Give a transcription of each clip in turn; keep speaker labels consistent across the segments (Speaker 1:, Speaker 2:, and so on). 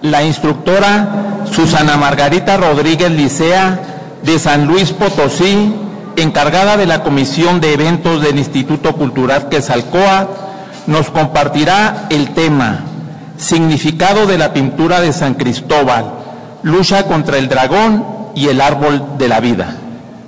Speaker 1: la instructora Susana Margarita Rodríguez Licea, de San Luis Potosí, encargada de la Comisión de Eventos del Instituto Cultural Quetzalcóatl, nos compartirá el tema Significado de la pintura de San Cristóbal, lucha contra el dragón y el árbol de la vida.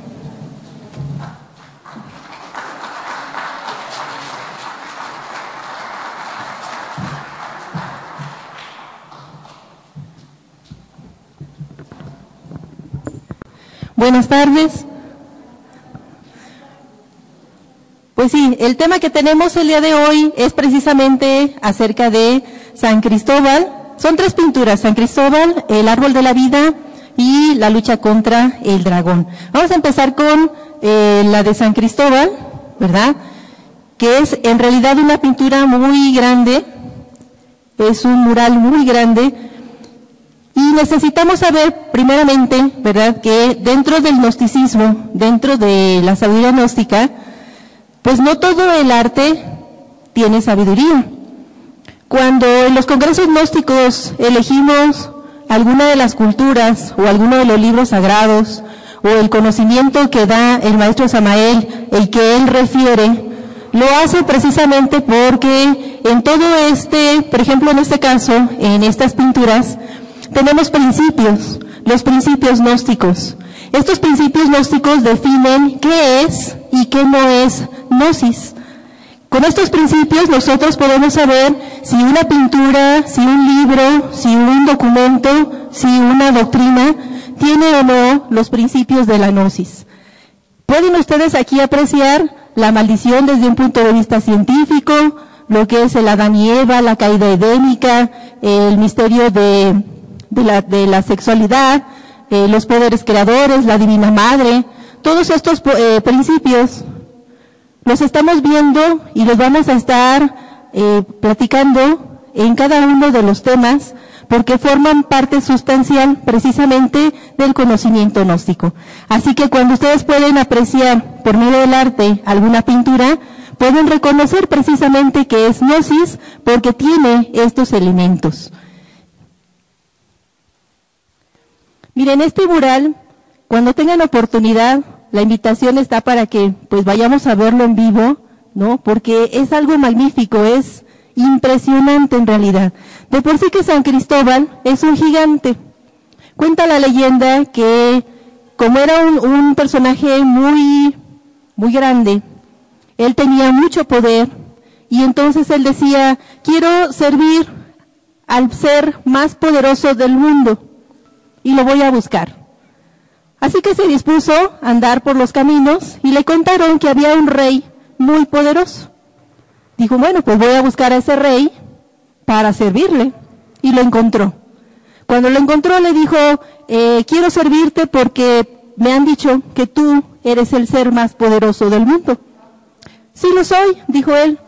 Speaker 2: Buenas tardes. Pues sí, el tema que tenemos el día de hoy es precisamente acerca de San Cristóbal. Son tres pinturas: San Cristóbal, el árbol de la vida y la lucha contra el dragón. Vamos a empezar con la de San Cristóbal, ¿verdad? Que es en realidad una pintura muy grande, es un mural muy grande. Y necesitamos saber, primeramente, ¿verdad?, que dentro del gnosticismo, dentro de la sabiduría gnóstica, pues no todo el arte tiene sabiduría. Cuando en los congresos gnósticos elegimos alguna de las culturas o alguno de los libros sagrados o el conocimiento que da el maestro Samael, el que él refiere, lo hace precisamente porque en todo por ejemplo en este caso, en estas pinturas, tenemos principios, los principios gnósticos. Estos principios gnósticos definen qué es y qué no es gnosis. Con estos principios nosotros podemos saber si una pintura, si un libro, si un documento, si una doctrina tiene o no los principios de la gnosis. Pueden ustedes aquí apreciar la maldición desde un punto de vista científico, lo que es el Adán y Eva, la caída edénica, el misterio de la sexualidad, los poderes creadores, la Divina Madre. Todos estos principios los estamos viendo y los vamos a estar platicando en cada uno de los temas, porque forman parte sustancial precisamente del conocimiento gnóstico. Así que cuando ustedes pueden apreciar por medio del arte alguna pintura, pueden reconocer precisamente que es gnosis porque tiene estos elementos. Miren, este mural, cuando tengan oportunidad, la invitación está para que pues vayamos a verlo en vivo, ¿no? Porque es algo magnífico, es impresionante en realidad. De por sí que San Cristóbal es un gigante. Cuenta la leyenda que como era un personaje muy grande, él tenía mucho poder y entonces él decía, quiero servir al ser más poderoso del mundo y lo voy a buscar. Así que se dispuso a andar por los caminos y le contaron que había un rey muy poderoso. Dijo, bueno, pues voy a buscar a ese rey para servirle. Y lo encontró. Cuando lo encontró le dijo, quiero servirte porque me han dicho que tú eres el ser más poderoso del mundo. Sí lo soy, dijo él.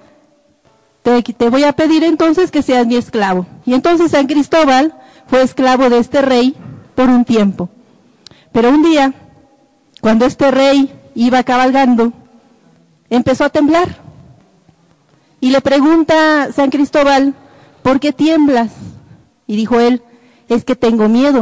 Speaker 2: Te voy a pedir entonces que seas mi esclavo. Y entonces San Cristóbal fue esclavo de este rey por un tiempo. Pero un día, cuando este rey iba cabalgando, empezó a temblar. Y le pregunta San Cristóbal, ¿por qué tiemblas? Y dijo él, es que tengo miedo.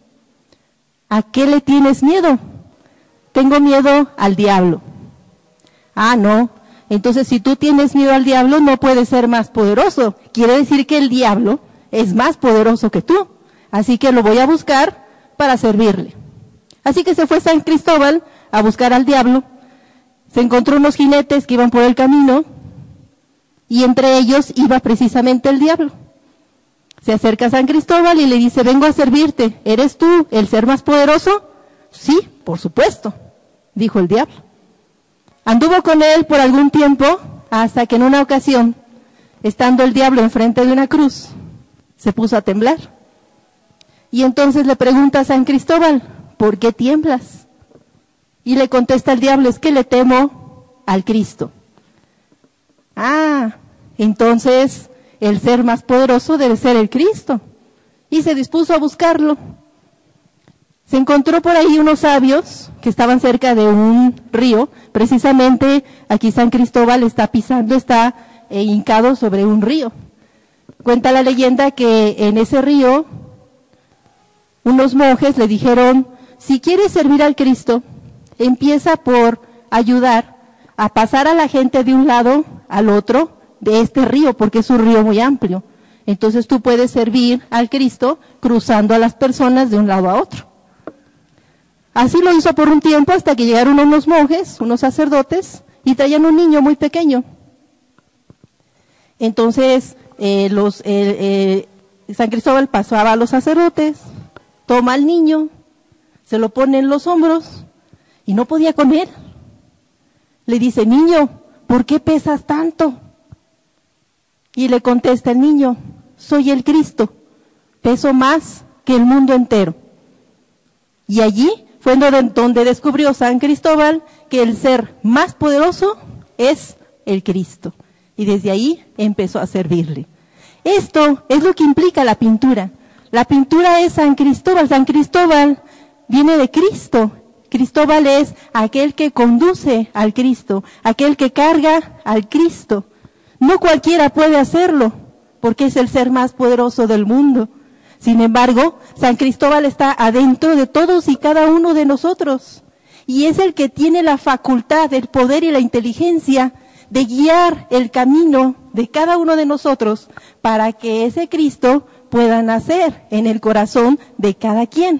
Speaker 2: ¿A qué le tienes miedo? Tengo miedo al diablo. Ah, no. Entonces, si tú tienes miedo al diablo, no puedes ser más poderoso. Quiere decir que el diablo es más poderoso que tú. Así que lo voy a buscar para servirle. Así que se fue San Cristóbal a buscar al diablo. Se encontró unos jinetes que iban por el camino y entre ellos iba precisamente el diablo. Se acerca a San Cristóbal y le dice, vengo a servirte. ¿Eres tú el ser más poderoso? Sí, por supuesto, dijo el diablo. Anduvo con él por algún tiempo hasta que en una ocasión, estando el diablo enfrente de una cruz, se puso a temblar. Y entonces le pregunta a San Cristóbal, ¿por qué tiemblas? Y le contesta el diablo, es que le temo al Cristo. Ah, entonces el ser más poderoso debe ser el Cristo. Y se dispuso a buscarlo. Se encontró por ahí unos sabios que estaban cerca de un río. Precisamente aquí San Cristóbal está hincado sobre un río. Cuenta la leyenda que en ese río unos monjes le dijeron, si quieres servir al Cristo, empieza por ayudar a pasar a la gente de un lado al otro de este río, porque es un río muy amplio. Entonces tú puedes servir al Cristo cruzando a las personas de un lado a otro. Así lo hizo por un tiempo hasta que llegaron unos monjes, unos sacerdotes, y traían un niño muy pequeño. Entonces San Cristóbal pasaba a los sacerdotes, toma al niño, se lo pone en los hombros y no podía con él. Le dice, niño, ¿por qué pesas tanto? Y le contesta el niño, soy el Cristo, peso más que el mundo entero. Y allí fue donde descubrió San Cristóbal que el ser más poderoso es el Cristo. Y desde ahí empezó a servirle. Esto es lo que implica la pintura. La pintura es San Cristóbal. San Cristóbal viene de Cristo. Cristóbal es aquel que conduce al Cristo, aquel que carga al Cristo. No cualquiera puede hacerlo, porque es el ser más poderoso del mundo. Sin embargo, San Cristóbal está adentro de todos y cada uno de nosotros. Y es el que tiene la facultad, el poder y la inteligencia de guiar el camino de cada uno de nosotros para que ese Cristo pueda nacer en el corazón de cada quien.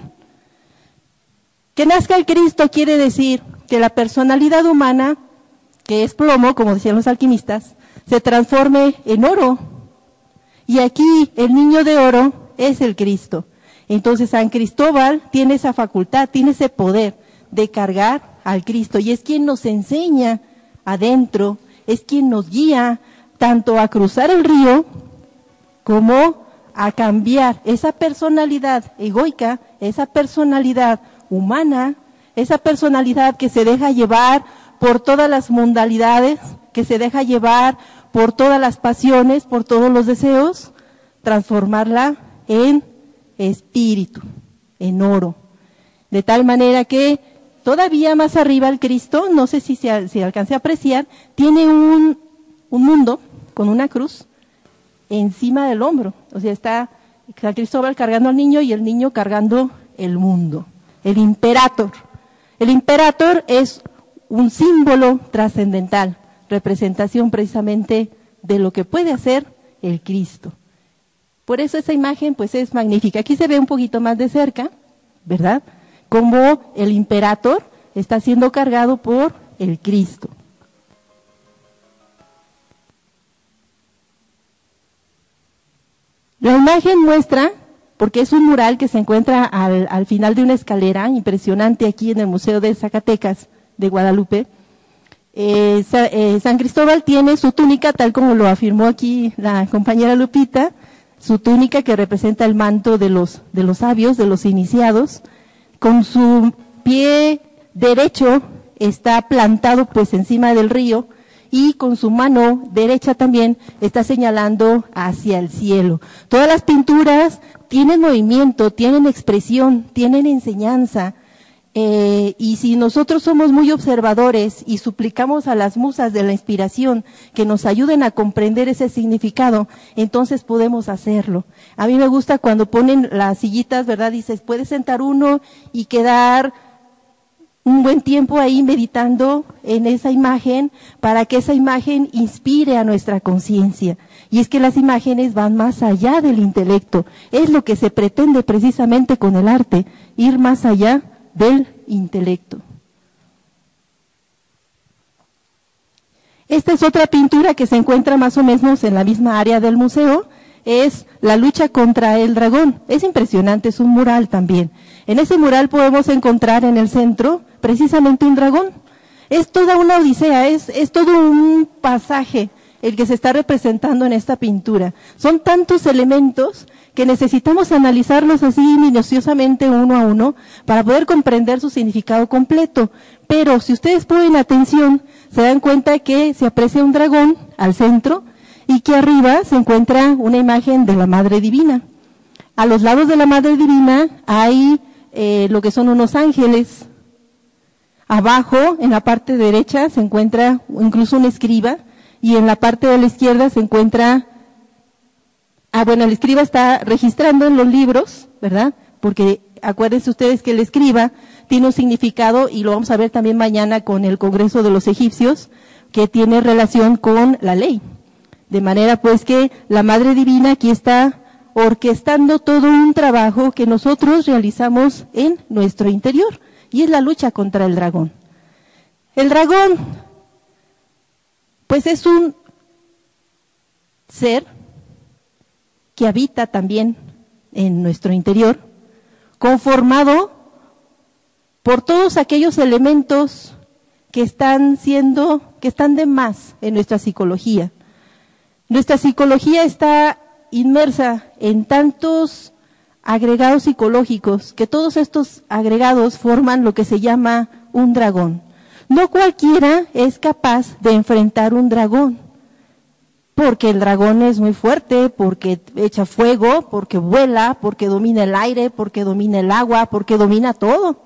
Speaker 2: Que nazca el Cristo quiere decir que la personalidad humana, que es plomo, como decían los alquimistas, se transforme en oro. Y aquí el niño de oro es el Cristo. Entonces San Cristóbal tiene esa facultad, tiene ese poder de cargar al Cristo y es quien nos enseña adentro, es quien nos guía tanto a cruzar el río como a cambiar esa personalidad egoica, esa personalidad humana, esa personalidad que se deja llevar por todas las modalidades, que se deja llevar por todas las pasiones, por todos los deseos, transformarla en espíritu, en oro. De tal manera que todavía más arriba el Cristo, no sé si se alcance a apreciar, tiene un mundo con una cruz encima del hombro. O sea, está San Cristóbal cargando al niño y el niño cargando el mundo. El imperator. El imperator es un símbolo trascendental, representación precisamente de lo que puede hacer el Cristo. Por eso esa imagen pues es magnífica. Aquí se ve un poquito más de cerca, ¿verdad? Como el imperator está siendo cargado por el Cristo. La imagen muestra, porque es un mural que se encuentra al final de una escalera, impresionante aquí en el Museo de Zacatecas de Guadalupe. San Cristóbal tiene su túnica, tal como lo afirmó aquí la compañera Lupita, su túnica que representa el manto de los sabios, de los iniciados. Con su pie derecho está plantado pues encima del río y con su mano derecha también está señalando hacia el cielo. Todas las pinturas tienen movimiento, tienen expresión, tienen enseñanza. Y si nosotros somos muy observadores y suplicamos a las musas de la inspiración que nos ayuden a comprender ese significado, entonces podemos hacerlo. A mí me gusta cuando ponen las sillitas, ¿verdad? Dices, puede sentar uno y quedar un buen tiempo ahí meditando en esa imagen para que esa imagen inspire a nuestra conciencia. Y es que las imágenes van más allá del intelecto. Es lo que se pretende precisamente con el arte, ir más allá del intelecto. Esta es otra pintura que se encuentra más o menos en la misma área del museo, es la lucha contra el dragón. Es impresionante, es un mural también. En ese mural podemos encontrar en el centro precisamente un dragón. Es toda una odisea, es todo un pasaje el que se está representando en esta pintura. Son tantos elementos que necesitamos analizarlos así minuciosamente uno a uno para poder comprender su significado completo. Pero si ustedes ponen atención, se dan cuenta que se aprecia un dragón al centro y que arriba se encuentra una imagen de la Madre Divina. A los lados de la Madre Divina hay lo que son unos ángeles. Abajo, en la parte derecha, se encuentra incluso un escriba y en la parte de la izquierda se encuentra, el escriba está registrando en los libros, ¿verdad? Porque acuérdense ustedes que el escriba tiene un significado, y lo vamos a ver también mañana con el Congreso de los Egipcios, que tiene relación con la ley. De manera pues que la Madre Divina aquí está orquestando todo un trabajo que nosotros realizamos en nuestro interior, y es la lucha contra el dragón. El dragón, pues es un ser que habita también en nuestro interior, conformado por todos aquellos elementos que están de más en nuestra psicología. Nuestra psicología está inmersa en tantos agregados psicológicos, que todos estos agregados forman lo que se llama un dragón. No cualquiera es capaz de enfrentar un dragón, porque el dragón es muy fuerte, porque echa fuego, porque vuela, porque domina el aire, porque domina el agua, porque domina todo.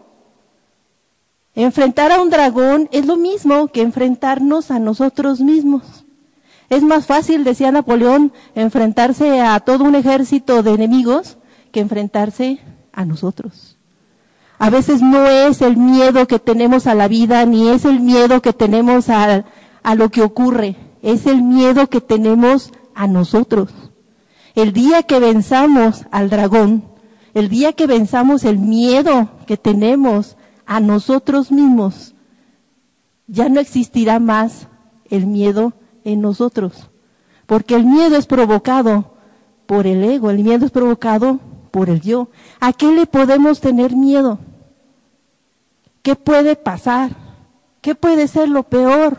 Speaker 2: Enfrentar a un dragón es lo mismo que enfrentarnos a nosotros mismos. Es más fácil, decía Napoleón, enfrentarse a todo un ejército de enemigos que enfrentarse a nosotros. A veces no es el miedo que tenemos a la vida, ni es el miedo que tenemos a lo que ocurre, es el miedo que tenemos a nosotros. El día que venzamos al dragón, el día que venzamos el miedo que tenemos a nosotros mismos, ya no existirá más el miedo en nosotros, porque el miedo es provocado por el ego, el miedo es provocado por el yo. ¿A qué le podemos tener miedo? ¿Qué puede pasar? ¿Qué puede ser lo peor?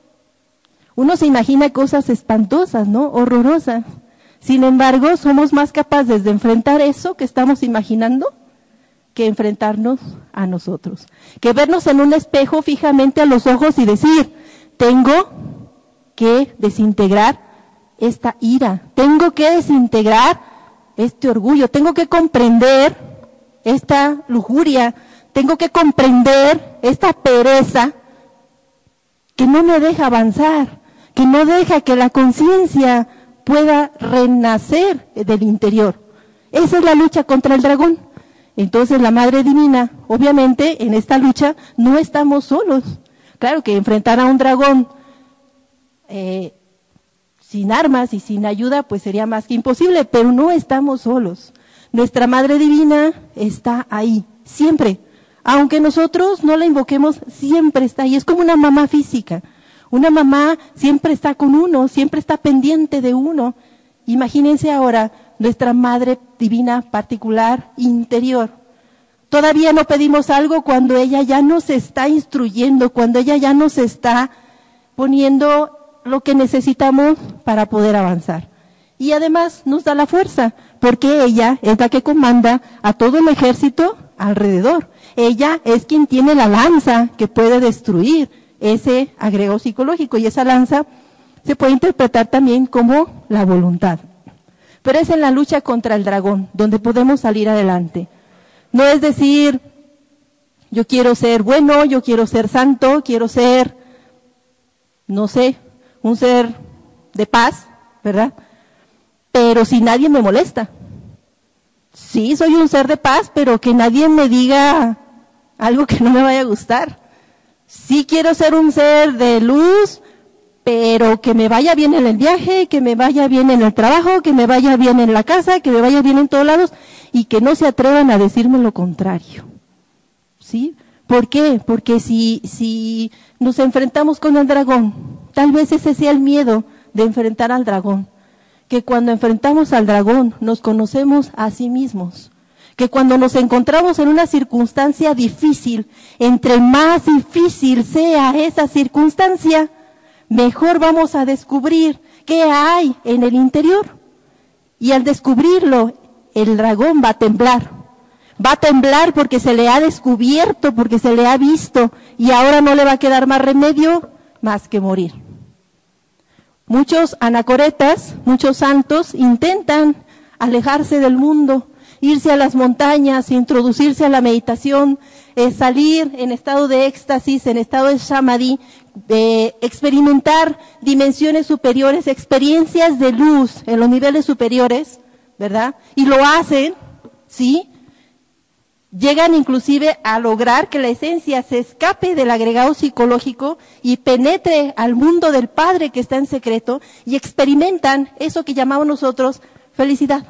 Speaker 2: Uno se imagina cosas espantosas, ¿no? Horrorosas. Sin embargo, somos más capaces de enfrentar eso que estamos imaginando que enfrentarnos a nosotros. Que vernos en un espejo fijamente a los ojos y decir, tengo que desintegrar esta ira, tengo que desintegrar este orgullo, tengo que comprender esta lujuria, tengo que comprender esta pereza que no me deja avanzar, que no deja que la conciencia pueda renacer del interior. Esa es la lucha contra el dragón. Entonces la Madre Divina, obviamente en esta lucha no estamos solos. Claro que enfrentar a un dragón sin armas y sin ayuda pues sería más que imposible, pero no estamos solos. Nuestra Madre Divina está ahí, siempre. Aunque nosotros no la invoquemos, siempre está ahí. Es como una mamá física. Una mamá siempre está con uno, siempre está pendiente de uno. Imagínense ahora nuestra Madre Divina particular interior. Todavía no pedimos algo cuando ella ya nos está instruyendo, cuando ella ya nos está poniendo lo que necesitamos para poder avanzar. Y además nos da la fuerza, porque ella es la que comanda a todo el ejército alrededor. Ella es quien tiene la lanza que puede destruir ese agregado psicológico, y esa lanza se puede interpretar también como la voluntad. Pero es en la lucha contra el dragón donde podemos salir adelante. No es decir, yo quiero ser bueno, yo quiero ser santo, quiero ser, no sé, un ser de paz, ¿verdad? Pero si nadie me molesta. Sí, soy un ser de paz, pero que nadie me diga algo que no me vaya a gustar. Sí quiero ser un ser de luz, pero que me vaya bien en el viaje, que me vaya bien en el trabajo, que me vaya bien en la casa, que me vaya bien en todos lados, y que no se atrevan a decirme lo contrario. ¿Sí? ¿Por qué? Porque si nos enfrentamos con el dragón, tal vez ese sea el miedo de enfrentar al dragón. Que cuando enfrentamos al dragón nos conocemos a sí mismos. Que cuando nos encontramos en una circunstancia difícil, entre más difícil sea esa circunstancia, mejor vamos a descubrir qué hay en el interior. Y al descubrirlo, el dragón va a temblar. Va a temblar porque se le ha descubierto, porque se le ha visto, y ahora no le va a quedar más remedio más que morir. Muchos anacoretas, muchos santos intentan alejarse del mundo, irse a las montañas, introducirse a la meditación, salir en estado de éxtasis, en estado de samadhi, experimentar dimensiones superiores, experiencias de luz en los niveles superiores, ¿verdad? Y lo hacen, ¿sí? Llegan inclusive a lograr que la esencia se escape del agregado psicológico y penetre al mundo del Padre que está en secreto y experimentan eso que llamamos nosotros felicidad.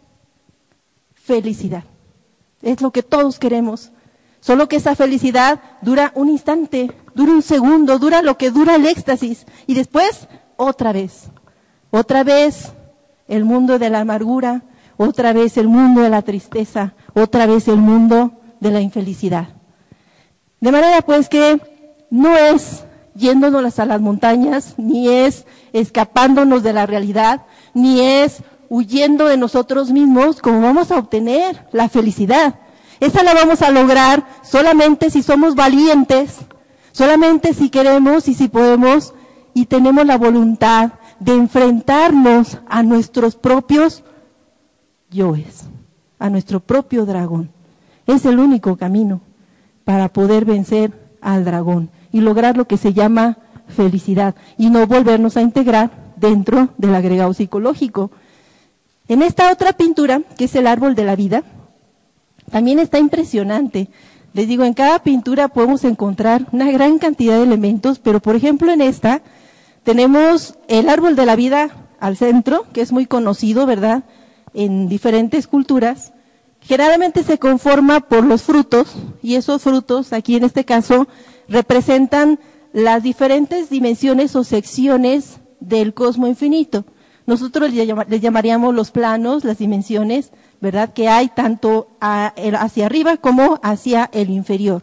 Speaker 2: Felicidad. Es lo que todos queremos. Solo que esa felicidad dura un instante, dura un segundo, dura lo que dura el éxtasis. Y después, otra vez. Otra vez el mundo de la amargura, otra vez el mundo de la tristeza, otra vez el mundo de la infelicidad. De manera pues que no es yéndonos a las montañas, ni es escapándonos de la realidad, ni es huyendo de nosotros mismos como vamos a obtener la felicidad. Esa la vamos a lograr solamente si somos valientes, solamente si queremos y si podemos y tenemos la voluntad de enfrentarnos a nuestros propios yoes, a nuestro propio dragón. Es el único camino para poder vencer al dragón y lograr lo que se llama felicidad y no volvernos a integrar dentro del agregado psicológico. En esta otra pintura, que es el árbol de la vida, también está impresionante. Les digo, en cada pintura podemos encontrar una gran cantidad de elementos, pero por ejemplo en esta tenemos el árbol de la vida al centro, que es muy conocido, ¿verdad?, en diferentes culturas. Generalmente se conforma por los frutos, y esos frutos, aquí en este caso, representan las diferentes dimensiones o secciones del cosmos infinito. Nosotros les llamaríamos los planos, las dimensiones, ¿verdad?, que hay tanto hacia arriba como hacia el inferior.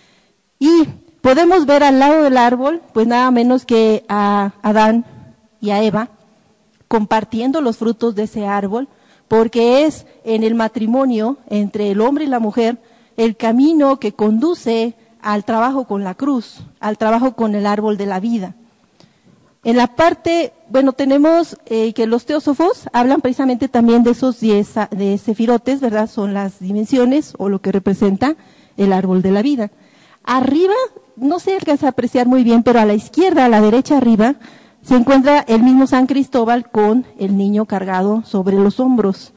Speaker 2: Y podemos ver al lado del árbol, pues nada menos que a Adán y a Eva, compartiendo los frutos de ese árbol, porque es en el matrimonio entre el hombre y la mujer el camino que conduce al trabajo con la cruz, al trabajo con el árbol de la vida. En la parte, bueno, tenemos que los teósofos hablan precisamente también de esos 10 de sefirotes, ¿verdad? Son las dimensiones o lo que representa el árbol de la vida. Arriba, no se alcanza a apreciar muy bien, pero a la izquierda, a la derecha arriba, se encuentra el mismo San Cristóbal con el niño cargado sobre los hombros.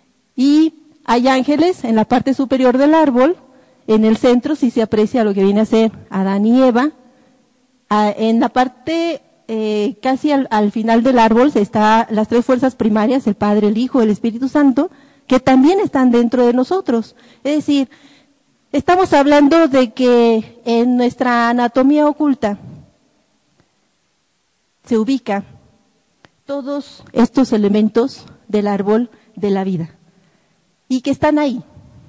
Speaker 2: Y hay ángeles en la parte superior del árbol, en el centro sí se aprecia lo que viene a ser Adán y Eva. En la parte casi al final del árbol están las tres fuerzas primarias, el Padre, el Hijo, el Espíritu Santo, que también están dentro de nosotros. Es decir, estamos hablando de que en nuestra anatomía oculta se ubica todos estos elementos del árbol de la vida y que están ahí.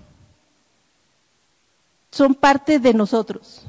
Speaker 2: Son parte de nosotros.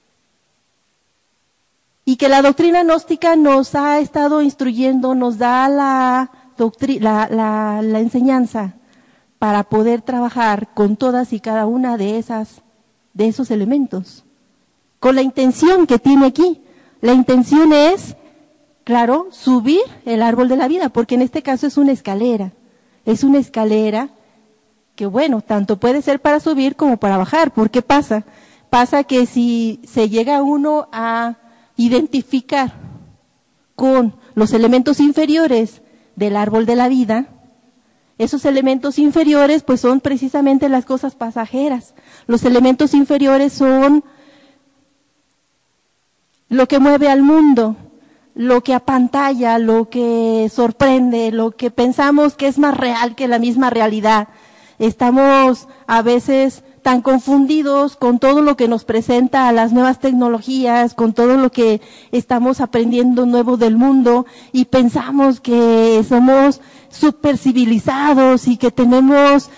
Speaker 2: Y que la doctrina gnóstica nos ha estado instruyendo, nos da la enseñanza para poder trabajar con todas y cada una de esos elementos. Con la intención que tiene aquí. La intención es, claro, subir el árbol de la vida, porque en este caso es una escalera. Es una escalera que, bueno, tanto puede ser para subir como para bajar. ¿Por qué pasa? Pasa que si se llega uno a identificar con los elementos inferiores del árbol de la vida, esos elementos inferiores pues son precisamente las cosas pasajeras. Los elementos inferiores son lo que mueve al mundo, lo que apantalla, lo que sorprende, lo que pensamos que es más real que la misma realidad. Estamos a veces tan confundidos con todo lo que nos presenta a las nuevas tecnologías, con todo lo que estamos aprendiendo nuevo del mundo y pensamos que somos súper civilizados y que tenemos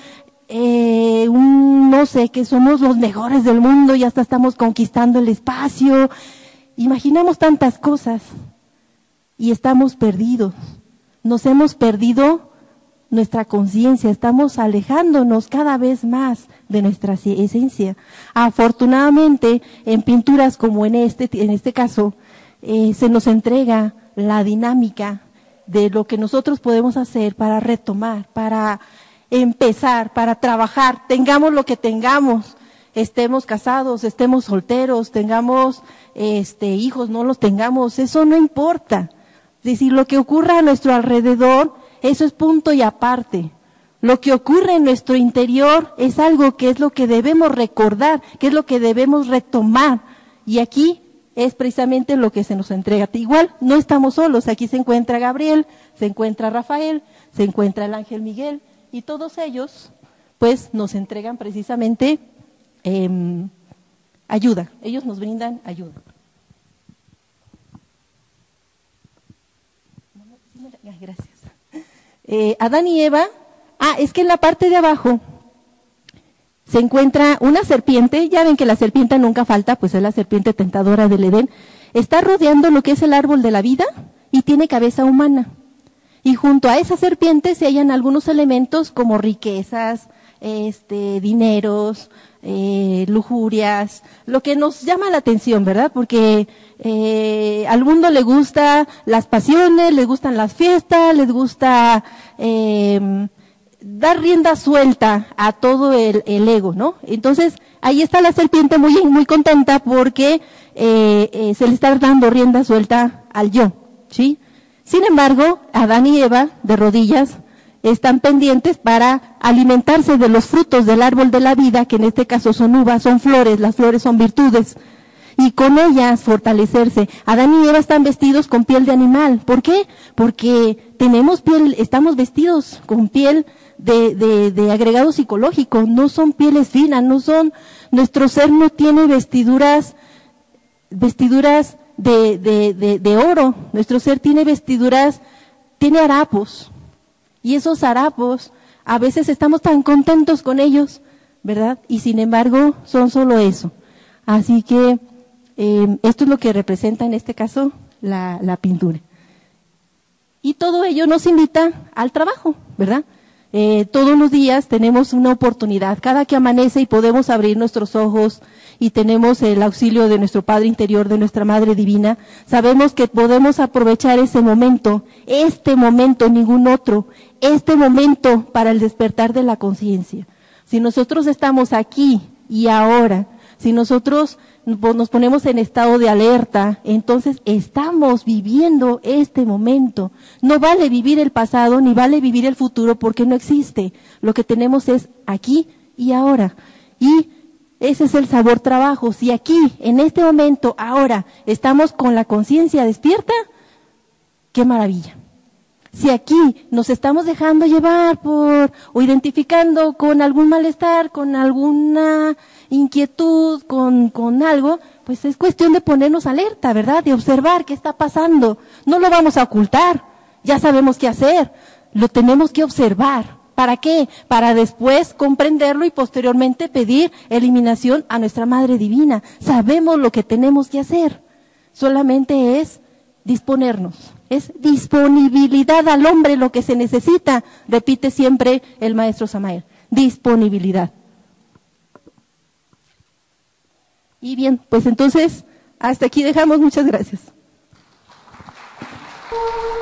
Speaker 2: no sé, que somos los mejores del mundo y hasta estamos conquistando el espacio. Imaginamos tantas cosas y estamos perdidos. Nos hemos perdido nuestra conciencia, estamos alejándonos cada vez más de nuestra esencia. Afortunadamente, en pinturas como en este caso, se nos entrega la dinámica de lo que nosotros podemos hacer para retomar, para empezar, para trabajar, tengamos lo que tengamos, estemos casados, estemos solteros, tengamos hijos, no los tengamos, eso no importa. Es decir, lo que ocurra a nuestro alrededor, eso es punto y aparte, Lo que ocurre en nuestro interior es algo que es lo que debemos recordar, que es lo que debemos retomar. Y aquí es precisamente lo que se nos entrega. Igual, no estamos solos. Aquí se encuentra Gabriel, se encuentra Rafael, se encuentra el ángel Miguel, y todos ellos, pues, nos entregan precisamente ayuda. Ellos nos brindan ayuda. Gracias. Adán y Eva, es que en la parte de abajo se encuentra una serpiente. Ya ven que la serpiente nunca falta, pues es la serpiente tentadora del Edén. Está rodeando lo que es el árbol de la vida y tiene cabeza humana. Y junto a esa serpiente se hallan algunos elementos como riquezas, dineros, lujurias, lo que nos llama la atención, ¿verdad? Porque al mundo le gusta las pasiones, le gustan las fiestas, les gusta dar rienda suelta a todo el ego, ¿no? Entonces, ahí está la serpiente muy contenta porque se le está dando rienda suelta al yo, ¿sí? Sin embargo, Adán y Eva, de rodillas, están pendientes para alimentarse de los frutos del árbol de la vida, que en este caso son uvas, son flores, las flores son virtudes, y con ellas fortalecerse. Adán y Eva están vestidos con piel de animal. ¿Por qué? Porque tenemos piel, estamos vestidos con piel de agregado psicológico, no son pieles finas, nuestro ser no tiene vestiduras de oro, nuestro ser tiene tiene harapos, y esos harapos, a veces estamos tan contentos con ellos, ¿verdad? Y sin embargo, son solo eso. Así que, esto es lo que representa en este caso la pintura. Y todo ello nos invita al trabajo, ¿verdad? Todos los días tenemos una oportunidad, cada que amanece y podemos abrir nuestros ojos y tenemos el auxilio de nuestro Padre Interior, de nuestra Madre Divina, sabemos que podemos aprovechar ese momento, ningún otro, este momento para el despertar de la conciencia. Si nosotros estamos aquí y ahora, si nosotros nos ponemos en estado de alerta, entonces estamos viviendo este momento. No vale vivir el pasado ni vale vivir el futuro porque no existe. Lo que tenemos es aquí y ahora. Y ese es el sabor trabajo. Si aquí, en este momento, ahora, estamos con la conciencia despierta, ¡qué maravilla! Si aquí nos estamos dejando llevar o identificando con algún malestar, con alguna inquietud, con algo, pues es cuestión de ponernos alerta, ¿verdad? De observar qué está pasando. No lo vamos a ocultar, ya sabemos qué hacer, lo tenemos que observar. ¿Para qué? Para después comprenderlo y posteriormente pedir eliminación a nuestra Madre Divina. Sabemos lo que tenemos que hacer, solamente es disponernos. Es disponibilidad al hombre lo que se necesita, repite siempre el maestro Samael, disponibilidad. Y bien, pues entonces, hasta aquí dejamos, muchas gracias.